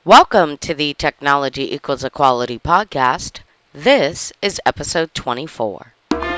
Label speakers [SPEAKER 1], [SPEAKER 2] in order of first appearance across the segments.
[SPEAKER 1] Welcome to the Technology Equals Equality podcast. This is episode 24.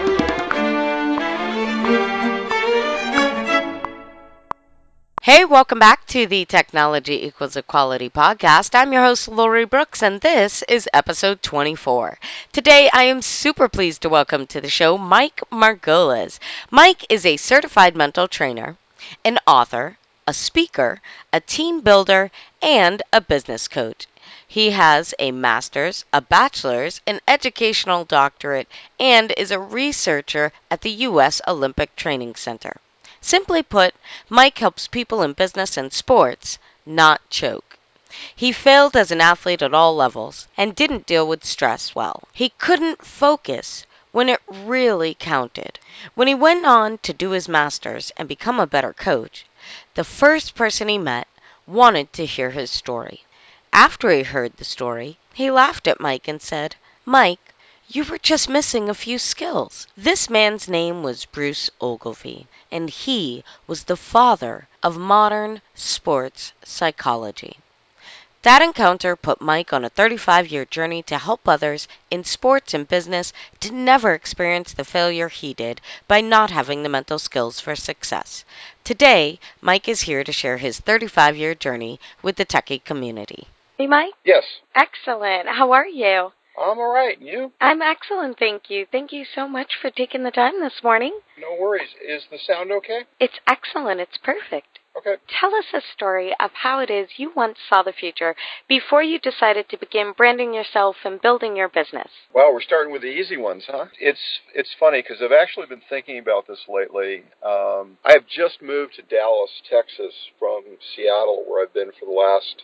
[SPEAKER 1] Hey, welcome back to the Technology Equals Equality podcast. I'm your host, Lori Brooks, and this is episode 24. Today, I am super pleased to welcome to the show Mike Margolis. Mike is a certified mental trainer, an author, a speaker, a team builder, and a business coach. He has a master's, a bachelor's, an educational doctorate, and is a researcher at the U.S. Olympic Training Center. Simply put, Mike helps people in business and sports not choke. He failed as an athlete at all levels and didn't deal with stress well. He couldn't focus when it really counted. When he went on to do his master's and become a better coach, the first person he met wanted to hear his story. After he heard the story, he laughed at Mike and said, "Mike, you were just missing a few skills." This man's name was Bruce Ogilvie, and he was the father of modern sports psychology. That encounter put Mike on a 35-year journey to help others in sports and business to never experience the failure he did by not having the mental skills for success. Today, Mike is here to share his 35-year journey with the techie community.
[SPEAKER 2] Hey, Mike.
[SPEAKER 3] Yes.
[SPEAKER 2] Excellent. How are you?
[SPEAKER 3] I'm all right. And you?
[SPEAKER 2] I'm excellent, thank you. Thank you so much for taking the time this morning.
[SPEAKER 3] No worries. Is the sound okay?
[SPEAKER 2] It's excellent. It's perfect.
[SPEAKER 3] Okay.
[SPEAKER 2] Tell us a story of how it is you once saw the future before you decided to begin branding yourself and building your business.
[SPEAKER 3] Well, we're starting with the easy ones, huh? It's funny because I've actually been thinking about this lately. I have just moved to Dallas, Texas from Seattle, where I've been for the last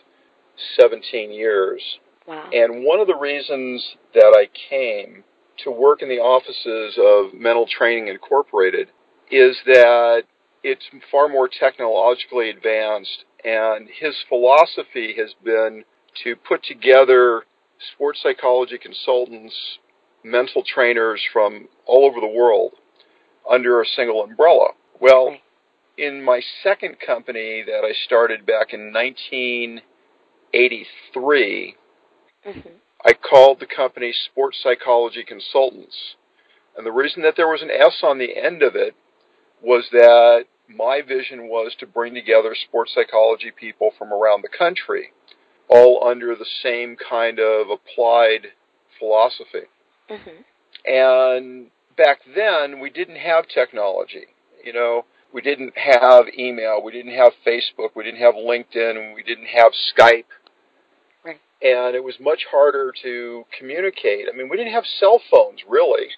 [SPEAKER 3] 17 years.
[SPEAKER 2] Wow.
[SPEAKER 3] And one of the reasons that I came to work in the offices of Mental Training Incorporated is that it's far more technologically advanced, and his philosophy has been to put together sports psychology consultants, mental trainers from all over the world under a single umbrella. Well, in my second company that I started back in 1983, I called the company Sports Psychology Consultants. And the reason that there was an S on the end of it was that my vision was to bring together sports psychology people from around the country, all under the same kind of applied philosophy. And back then, we didn't have technology. We didn't have email, we didn't have Facebook, we didn't have LinkedIn, we didn't have Skype. And it was much harder to communicate. I mean, we didn't have cell phones, really.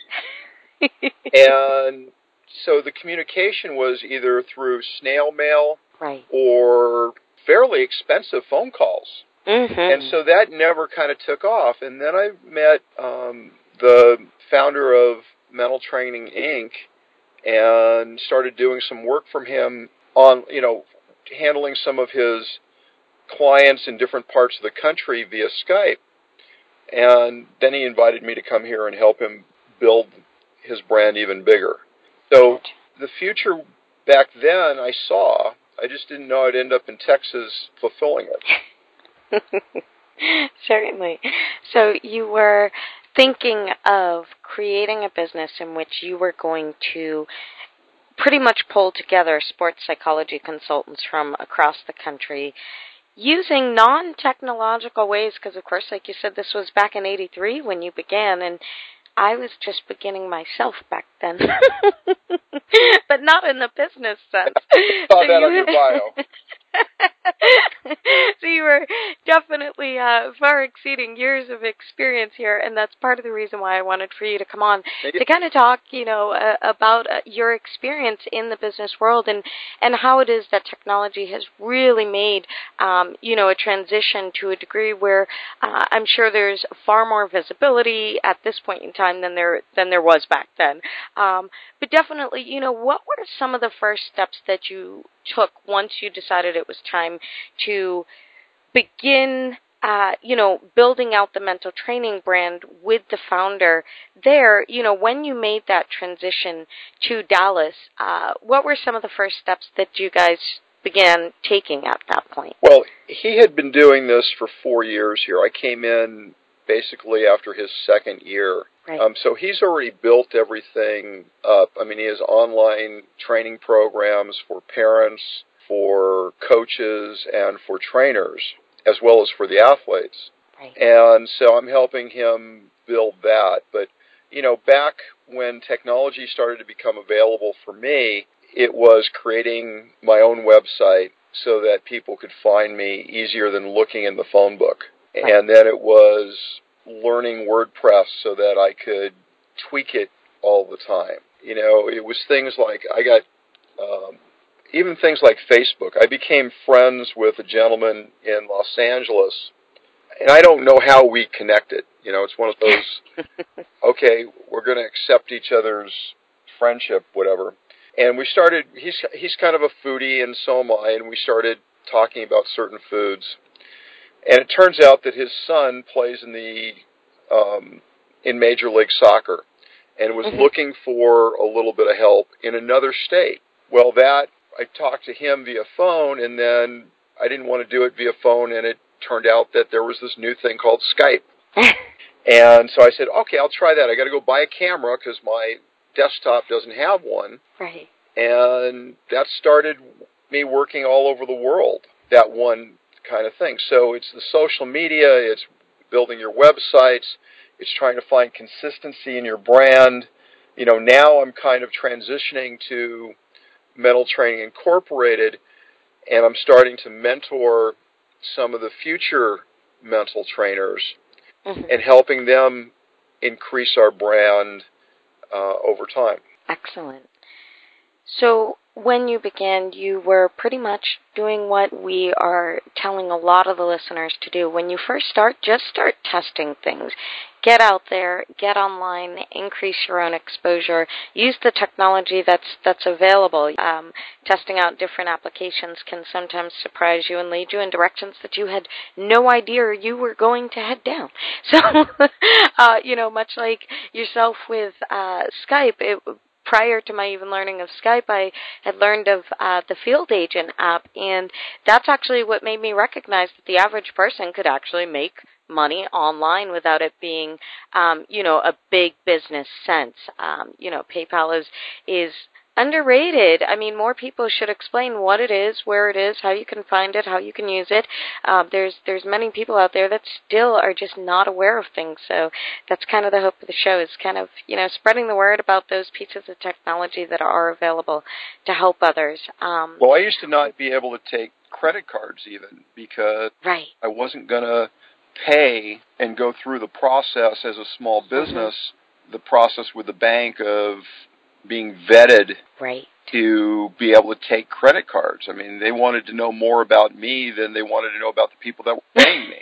[SPEAKER 3] And so the communication was either through snail mail or fairly expensive phone calls. And so that never kind of took off. And then I met the founder of Mental Training, Inc., and started doing some work from him on, handling some of his clients in different parts of the country via Skype. And then he invited me to come here and help him build his brand even bigger. So the future back then I saw, I just didn't know I'd end up in Texas fulfilling it.
[SPEAKER 2] Certainly. So you were thinking of creating a business in which you were going to pretty much pull together sports psychology consultants from across the country using non-technological ways, because, of course, like you said, this was back in 83 when you began, and I was just beginning myself back then. But not in the business sense.
[SPEAKER 3] I saw that on your bio.
[SPEAKER 2] So you were definitely far exceeding years of experience here, and that's part of the reason why I wanted for you to come on to kind of talk, about your experience in the business world and how it is that technology has really made, a transition to a degree where I'm sure there's far more visibility at this point in time than there was back then. But definitely, what were some of the first steps that you took once you decided it was time to begin, building out the mental training brand with the founder there? When you made that transition to Dallas, what were some of the first steps that you guys began taking at that point?
[SPEAKER 3] Well, he had been doing this for 4 years here. I came in basically after his second year.
[SPEAKER 2] Right.
[SPEAKER 3] So he's already built everything up. I mean, he has online training programs for parents, for coaches, and for trainers, as well as for the athletes.
[SPEAKER 2] Right.
[SPEAKER 3] And so I'm helping him build that. But, you know, back when technology started to become available for me, it was creating my own website so that people could find me easier than looking in the phone book. Right. And then it was learning WordPress so that I could tweak it all the time. You know, it was things like, I got, even things like Facebook. I became friends with a gentleman in Los Angeles, and I don't know how we connected. You know, it's one of those, okay, we're going to accept each other's friendship, whatever. And we started, he's kind of a foodie, and so am I, and we started talking about certain foods. And it turns out that his son plays in Major League Soccer and was looking for a little bit of help in another state. Well, I talked to him via phone, and then I didn't want to do it via phone, and it turned out that there was this new thing called Skype. And so I said, okay, I'll try that. I got to go buy a camera because my desktop doesn't have one.
[SPEAKER 2] Right.
[SPEAKER 3] And that started me working all over the world, that one kind of thing. So it's the social media, it's building your websites, it's trying to find consistency in your brand. You know, now I'm kind of transitioning to Mental Training Incorporated, and I'm starting to mentor some of the future mental trainers and helping them increase our brand over time.
[SPEAKER 2] Excellent. So when you began, you were pretty much doing what we are telling a lot of the listeners to do. When you first start, just start testing things. Get out there, get online, increase your own exposure, use the technology that's available. Testing out different applications can sometimes surprise you and lead you in directions that you had no idea you were going to head down. So, you know, much like yourself with Skype, prior to my even learning of Skype, I had learned of the Field Agent app, and that's actually what made me recognize that the average person could actually make money online without it being, you know, a big business sense. You know, PayPal is underrated. I mean, more people should explain what it is, where it is, how you can find it, how you can use it. There's many people out there that still are just not aware of things. So that's kind of the hope of the show, is kind of, you know, spreading the word about those pieces of technology that are available to help others.
[SPEAKER 3] Well, I used to not be able to take credit cards even because I wasn't going to pay and go through the process as a small business, the process with the bank of being vetted to be able to take credit cards. I mean, they wanted to know more about me than they wanted to know about the people that were paying me.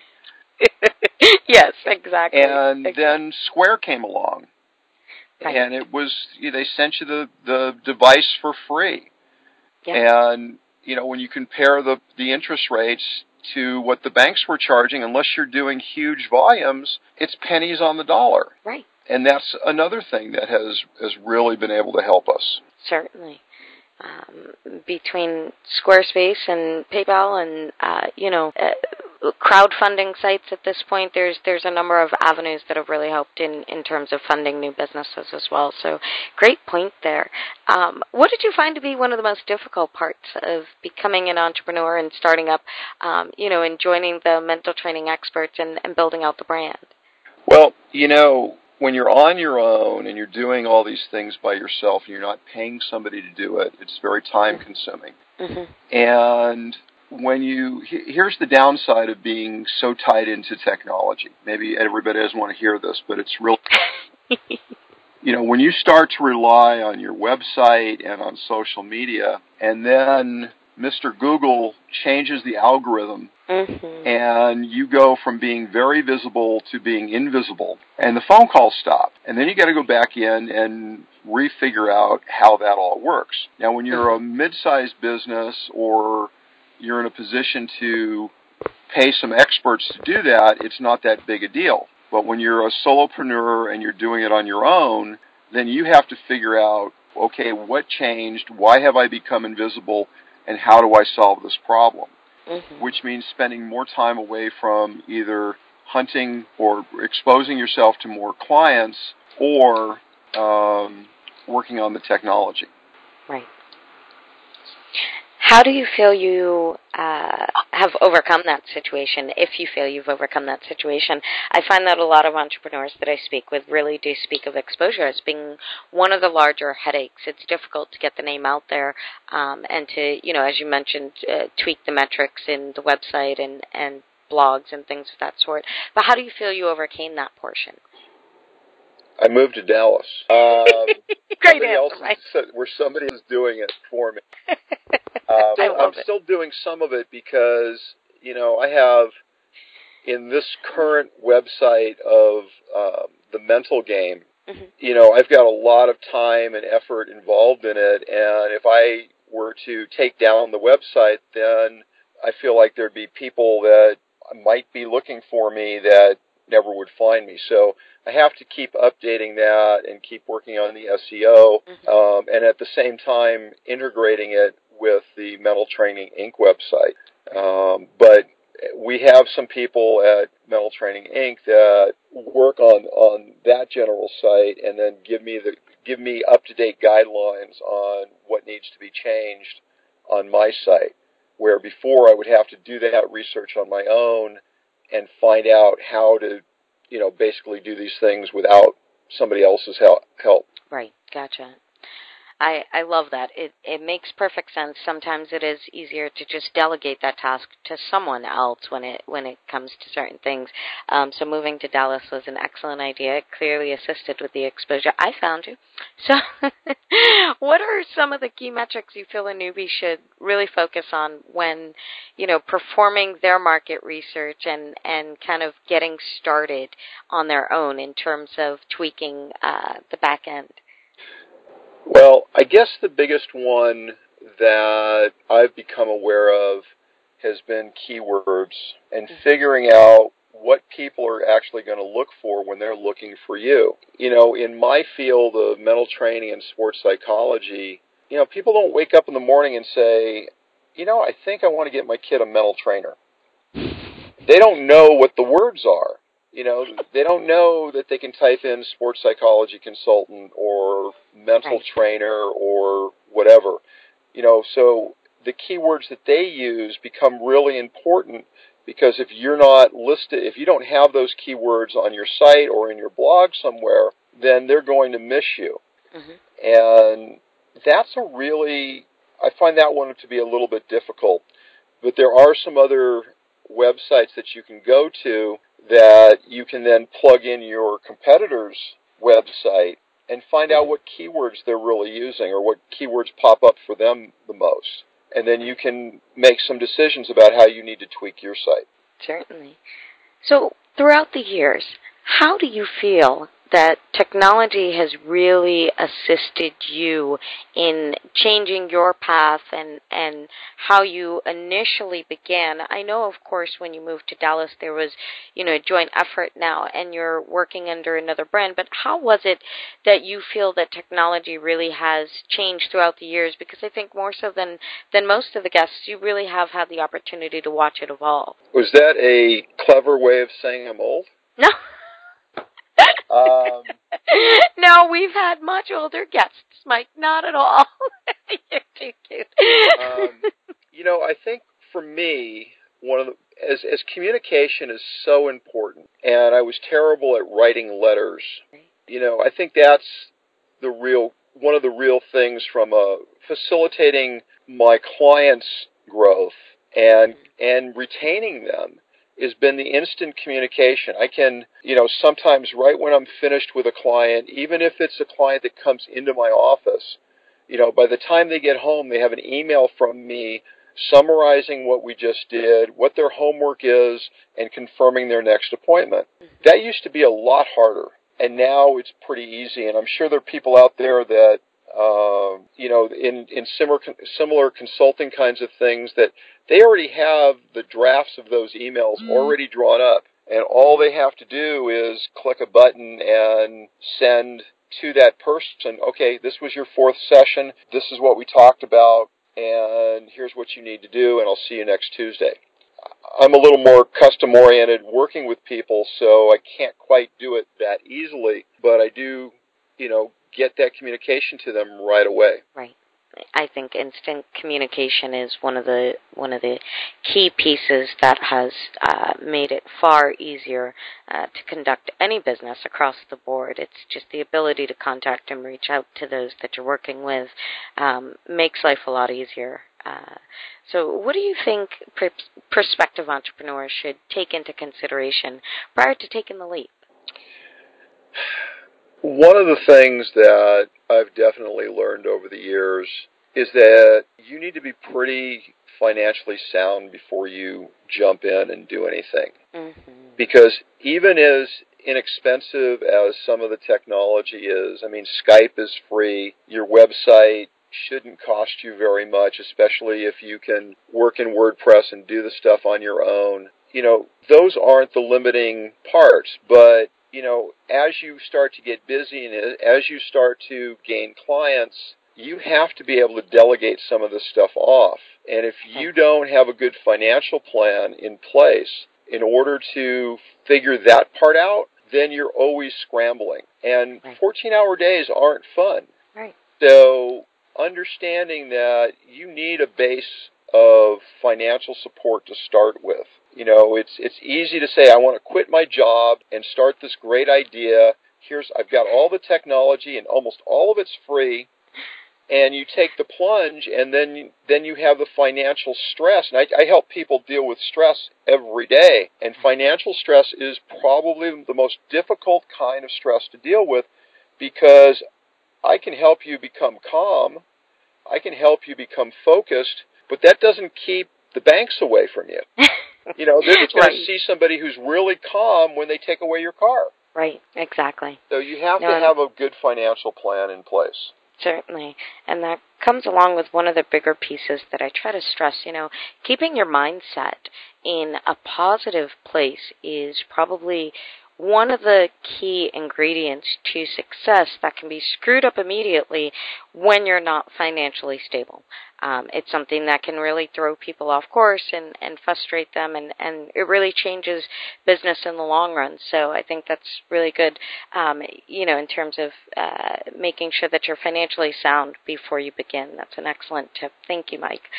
[SPEAKER 2] Yes, exactly.
[SPEAKER 3] And then Square came along. And it was, they sent you the device for free. And, you know, when you compare the interest rates to what the banks were charging, unless you're doing huge volumes, it's pennies on the dollar.
[SPEAKER 2] Right.
[SPEAKER 3] And that's another thing that has really been able to help us.
[SPEAKER 2] Certainly. Between Squarespace and PayPal and, you know, crowdfunding sites at this point, there's a number of avenues that have really helped in terms of funding new businesses as well. So great point there. What did you find to be one of the most difficult parts of becoming an entrepreneur and starting up, you know, and joining the mental training experts and building out the brand?
[SPEAKER 3] Well, you know, when you're on your own and you're doing all these things by yourself and you're not paying somebody to do it, it's very time-consuming. And here's the downside of being so tied into technology. Maybe everybody doesn't want to hear this, but it's real. You know, when you start to rely on your website and on social media, and then Mr. Google changes the algorithm, and you go from being very visible to being invisible, and the phone calls stop. And then you got to go back in and refigure out how that all works. Now, when you're a mid-sized business or you're in a position to pay some experts to do that, it's not that big a deal. But when you're a solopreneur and you're doing it on your own, then you have to figure out, okay, what changed? Why have I become invisible? and how do I solve this problem, which means spending more time away from either hunting or exposing yourself to more clients or working on the technology.
[SPEAKER 2] Right. How do you feel you have overcome that situation, if you feel you've overcome that situation? I find that a lot of entrepreneurs that I speak with really do speak of exposure as being one of the larger headaches. It's difficult to get the name out there and to, as you mentioned, tweak the metrics in the website and blogs and things of that sort. But how do you feel you overcame that portion?
[SPEAKER 3] I moved to Dallas.
[SPEAKER 2] Great answer, right?
[SPEAKER 3] Where somebody is doing it for me. I'm still doing some of it because, I have, in this current website of the mental game, I've got a lot of time and effort involved in it, and if I were to take down the website, then I feel like there'd be people that might be looking for me that never would find me. So I have to keep updating that and keep working on the SEO, and at the same time integrating it with the Mental Training Inc. website. But we have some people at Mental Training Inc. that work on that general site and then give me up-to-date guidelines on what needs to be changed on my site, where before I would have to do that research on my own and find out how to, basically do these things without somebody else's help.
[SPEAKER 2] Right, gotcha. I love that. It makes perfect sense. Sometimes it is easier to just delegate that task to someone else when it comes to certain things. So moving to Dallas was an excellent idea. It clearly assisted with the exposure. I found you. So what are some of the key metrics you feel a newbie should really focus on when, performing their market research and kind of getting started on their own in terms of tweaking the back end?
[SPEAKER 3] Well, I guess the biggest one that I've become aware of has been keywords and figuring out what people are actually going to look for when they're looking for you. In my field of mental training and sports psychology, people don't wake up in the morning and say, I think I want to get my kid a mental trainer. They don't know what the words are. They don't know that they can type in sports psychology consultant or mental trainer or whatever. So the keywords that they use become really important because if you're not listed, if you don't have those keywords on your site or in your blog somewhere, then they're going to miss you. And that's I find that one to be a little bit difficult. But there are some other websites that you can go to that you can then plug in your competitor's website and find out what keywords they're really using or what keywords pop up for them the most. And then you can make some decisions about how you need to tweak your site.
[SPEAKER 2] Certainly. So throughout the years, how do you feel that technology has really assisted you in changing your path and how you initially began? I know, of course, when you moved to Dallas, there was, a joint effort now, and you're working under another brand. But how was it that you feel that technology really has changed throughout the years? Because I think more so than most of the guests, you really have had the opportunity to watch it evolve.
[SPEAKER 3] Was that a clever way of saying I'm old?
[SPEAKER 2] No. No, we've had much older guests, Mike. Not at all. You're too cute.
[SPEAKER 3] I think for me, as communication is so important, and I was terrible at writing letters. I think that's one of the real things from facilitating my clients' growth and retaining them has been the instant communication. I can, sometimes right when I'm finished with a client, even if it's a client that comes into my office, by the time they get home, they have an email from me summarizing what we just did, what their homework is, and confirming their next appointment. That used to be a lot harder, and now it's pretty easy. And I'm sure there are people out there that, in similar consulting kinds of things that they already have the drafts of those emails already drawn up, and all they have to do is click a button and send to that person, okay, this was your fourth session, this is what we talked about, and here's what you need to do, and I'll see you next Tuesday. I'm a little more custom-oriented working with people, so I can't quite do it that easily, but I do, get that communication to them right away.
[SPEAKER 2] Right. I think instant communication is one of the key pieces that has made it far easier to conduct any business across the board. It's just the ability to contact and reach out to those that you're working with makes life a lot easier. So what do you think prospective entrepreneurs should take into consideration prior to taking the leap?
[SPEAKER 3] One of the things that I've definitely learned over the years is that you need to be pretty financially sound before you jump in and do anything. Mm-hmm. Because even as inexpensive as some of the technology is, Skype is free, your website shouldn't cost you very much, especially if you can work in WordPress and do the stuff on your own. Those aren't the limiting parts, but as you start to get busy and as you start to gain clients, you have to be able to delegate some of this stuff off. And if you don't have a good financial plan in place in order to figure that part out, then you're always scrambling. And 14-hour days aren't fun. Right. So understanding that you need a base of financial support to start with. It's easy to say, I want to quit my job and start this great idea. I've got all the technology and almost all of it's free. And you take the plunge, and then you have the financial stress. And I help people deal with stress every day. And financial stress is probably the most difficult kind of stress to deal with, because I can help you become calm, I can help you become focused, but that doesn't keep the banks away from you. They're just going to see somebody who's really calm when they take away your car.
[SPEAKER 2] Right, exactly.
[SPEAKER 3] So you have to have a good financial plan in place.
[SPEAKER 2] Certainly. And that comes along with one of the bigger pieces that I try to stress. Keeping your mindset in a positive place is probably one of the key ingredients to success that can be screwed up immediately when you're not financially stable. It's something that can really throw people off course and frustrate them, and it really changes business in the long run. So I think that's really good, in terms of making sure that you're financially sound before you begin. That's an excellent tip. Thank you, Mike.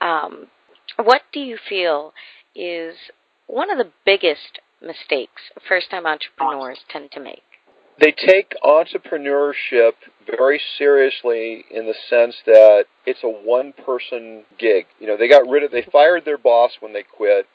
[SPEAKER 2] What do you feel is one of the biggest mistakes first-time entrepreneurs tend to make?
[SPEAKER 3] They take entrepreneurship very seriously in the sense that it's a one-person gig. They fired their boss when they quit.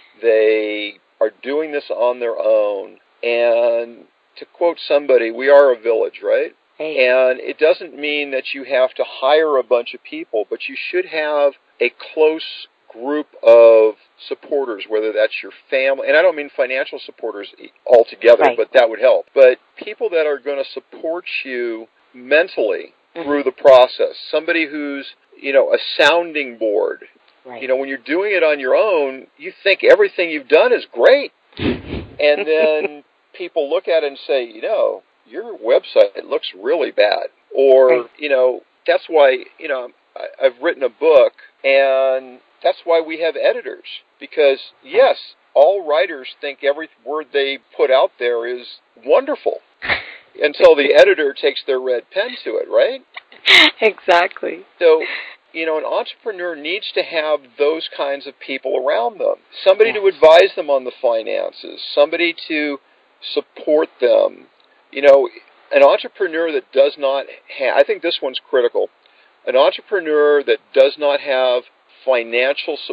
[SPEAKER 3] They are doing this on their own. And to quote somebody, we are a village, right? Hey. And it doesn't mean that you have to hire a bunch of people, but you should have a close group of supporters, whether that's your family, and I don't mean financial supporters altogether, but that would help. But people that are going to support you mentally through the process. Somebody who's, a sounding board. Right. When you're doing it on your own, you think everything you've done is great. And then people look at it and say, your website looks really bad. Or, that's why, I've written a book, and that's why we have editors. Because, yes, all writers think every word they put out there is wonderful until the editor takes their red pen to it, right?
[SPEAKER 2] Exactly.
[SPEAKER 3] So, an entrepreneur needs to have those kinds of people around them. Somebody to advise them on the finances, somebody to support them. An entrepreneur that does not have, I think this one's critical, an entrepreneur that does not have family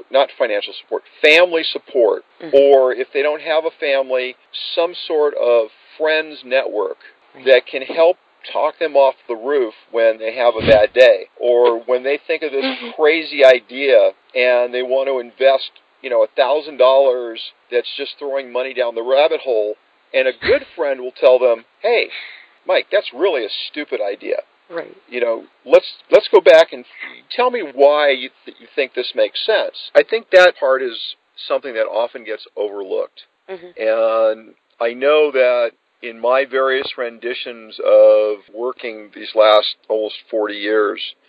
[SPEAKER 3] support, or if they don't have a family, some sort of friends network that can help talk them off the roof when they have a bad day, or when they think of this crazy idea and they want to invest, $1,000 that's just throwing money down the rabbit hole, and a good friend will tell them, hey, Mike, that's really a stupid idea.
[SPEAKER 2] Right.
[SPEAKER 3] Let's go back and tell me why you think this makes sense. I think that part is something that often gets overlooked. And I know that in my various renditions of working these last almost 40 years,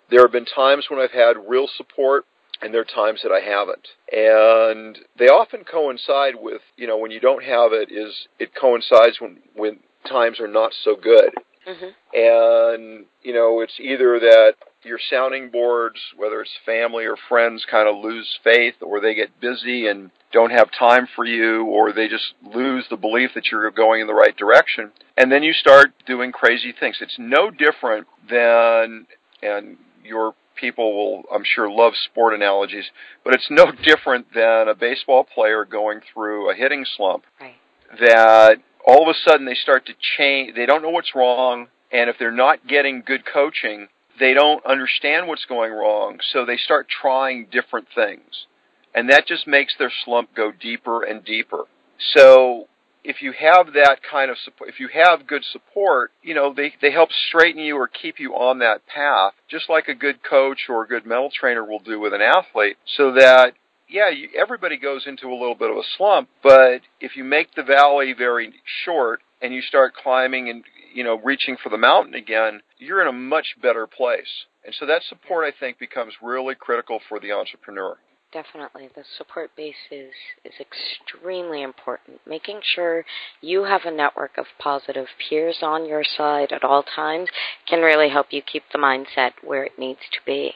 [SPEAKER 3] There have been times when I've had real support, and there are times that I haven't. And they often coincide with, when you don't have it, it coincides when times are not so good. Mm-hmm. And, it's either that your sounding boards, whether it's family or friends, kind of lose faith, or they get busy and don't have time for you, or they just lose the belief that you're going in the right direction. And then you start doing crazy things. It's no different than, and your people will, I'm sure, love sport analogies, but it's no different than a baseball player going through a hitting slump. Right. That all of a sudden they start to change. They don't know what's wrong, and if they're not getting good coaching, they don't understand what's going wrong, so they start trying different things. And that just makes their slump go deeper and deeper. So if you have that kind of support, if you have good support, they help straighten you or keep you on that path, just like a good coach or a good mental trainer will do with an athlete, so that, everybody goes into a little bit of a slump, but if you make the valley very short and you start climbing and, reaching for the mountain again, you're in a much better place. And so that support, I think, becomes really critical for the entrepreneur.
[SPEAKER 2] Definitely. The support base is extremely important. Making sure you have a network of positive peers on your side at all times can really help you keep the mindset where it needs to be.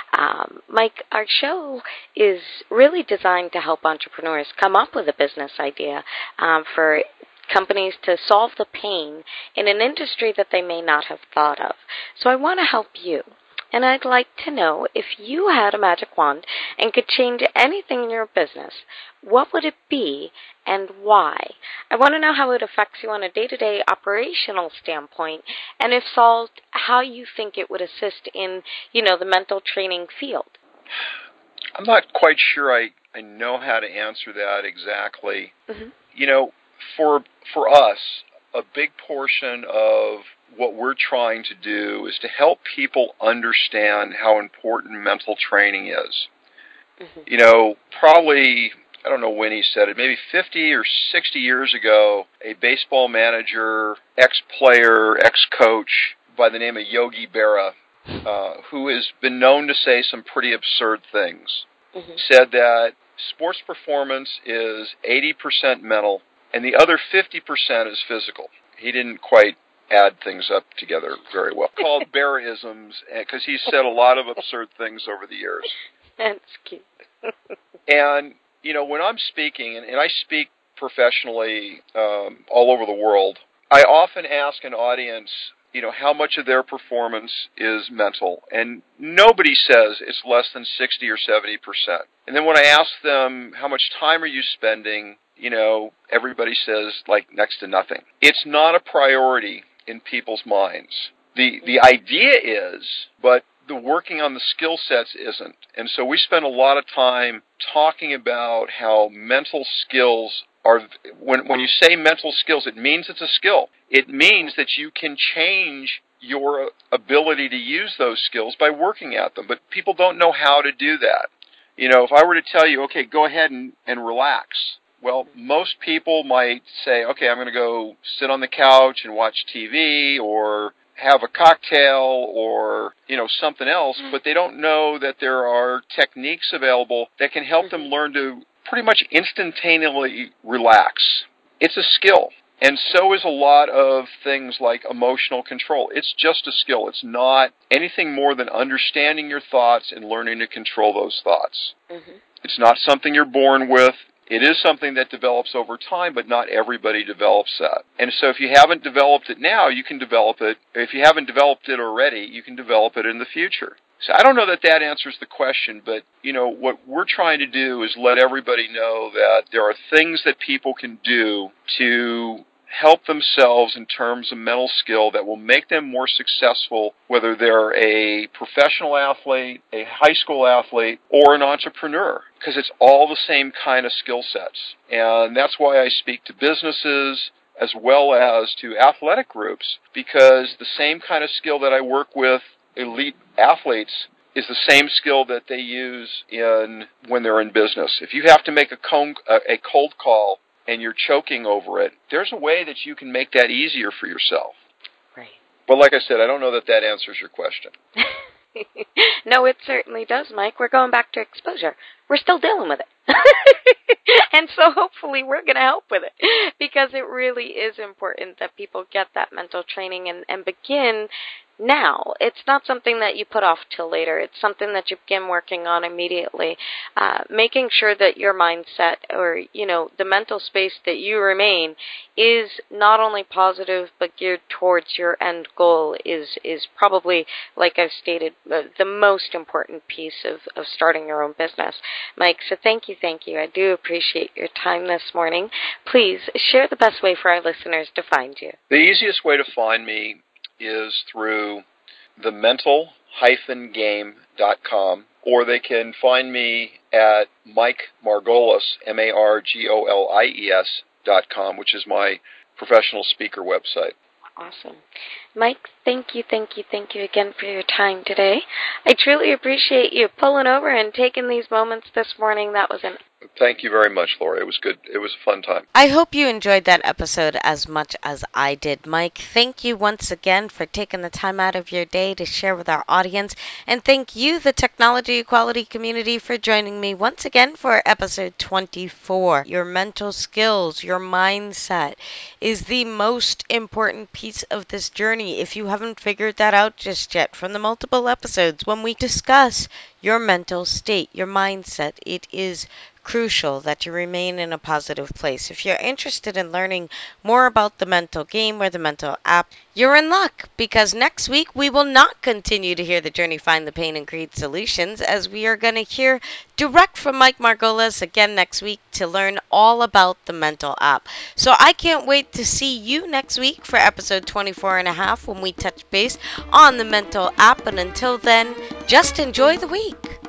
[SPEAKER 2] Mike, our show is really designed to help entrepreneurs come up with a business idea for companies to solve the pain in an industry that they may not have thought of. So I want to help you. And I'd like to know, if you had a magic wand and could change anything in your business, what would it be and why? I want to know how it affects you on a day-to-day operational standpoint, and if solved, how you think it would assist in, the mental training field.
[SPEAKER 3] I'm not quite sure I know how to answer that exactly. Mm-hmm. For us, a big portion of what we're trying to do is to help people understand how important mental training is. Mm-hmm. Probably, I don't know when he said it, maybe 50 or 60 years ago, a baseball manager, ex-player, ex-coach by the name of Yogi Berra, who has been known to say some pretty absurd things, mm-hmm. said that sports performance is 80% mental, and the other 50% is physical. He didn't quite add things up together very well. Called Berraisms, because he's said a lot of absurd things over the years.
[SPEAKER 2] That's cute.
[SPEAKER 3] And, when I'm speaking, and I speak professionally all over the world, I often ask an audience, how much of their performance is mental. And nobody says it's less than 60 or 70%. And then when I ask them, how much time are you spending, everybody says, next to nothing. It's not a priority in people's minds. The idea is, but the working on the skill sets isn't. And so we spend a lot of time talking about how mental skills are, when you say mental skills, it means it's a skill. It means that you can change your ability to use those skills by working at them. But people don't know how to do that. If I were to tell you, okay, go ahead and relax. Well, most people might say, okay, I'm going to go sit on the couch and watch TV or have a cocktail or, something else, but they don't know that there are techniques available that can help them learn to pretty much instantaneously relax. It's a skill. And so is a lot of things like emotional control. It's just a skill. It's not anything more than understanding your thoughts and learning to control those thoughts. Mm-hmm. It's not something you're born with. It is something that develops over time, but not everybody develops that. And so if you haven't developed it now, you can develop it. If you haven't developed it already, you can develop it in the future. So I don't know that answers the question, but, what we're trying to do is let everybody know that there are things that people can do to help themselves in terms of mental skill that will make them more successful, whether they're a professional athlete, a high school athlete, or an entrepreneur, because it's all the same kind of skill sets. And that's why I speak to businesses as well as to athletic groups, because the same kind of skill that I work with elite athletes is the same skill that they use when they're in business. If you have to make a cold call and you're choking over it, there's a way that you can make that easier for yourself.
[SPEAKER 2] Right.
[SPEAKER 3] But like I said, I don't know that answers your question.
[SPEAKER 2] No, it certainly does, Mike. We're going back to exposure. We're still dealing with it. And so hopefully we're going to help with it, because it really is important that people get that mental training and begin now. It's not something that you put off till later. It's something that you begin working on immediately, making sure that your mindset, or, the mental space that you remain, is not only positive but geared towards your end goal is probably, like I've stated, the most important piece of starting your own business. Mike, so thank you. I do appreciate your time this morning. Please share the best way for our listeners to find you.
[SPEAKER 3] The easiest way to find me is through themental-game.com, or they can find me at Mike Margolis, MARGOLIES.com, which is my professional speaker website.
[SPEAKER 2] Awesome. Mike, thank you again for your time today. I truly appreciate you pulling over and taking these moments this morning. That was an
[SPEAKER 3] Thank you very much, Laura. It was good. It was a fun time.
[SPEAKER 1] I hope you enjoyed that episode as much as I did, Mike. Thank you once again for taking the time out of your day to share with our audience. And thank you, the Technology Equality community, for joining me once again for episode 24. Your mental skills, your mindset is the most important piece of this journey. If you haven't figured that out just yet from the multiple episodes when we discuss your mental state, your mindset, it is crucial that you remain in a positive place. If you're interested in learning more about the mental game or the mental app, you're in luck, because next week we will not continue to hear the journey, find the pain, and create solutions, as we are going to hear direct from Mike Margolis again next week to learn all about the mental app. So I can't wait to see you next week for episode 24 and a half when we touch base on the mental app. And until then, just enjoy the week.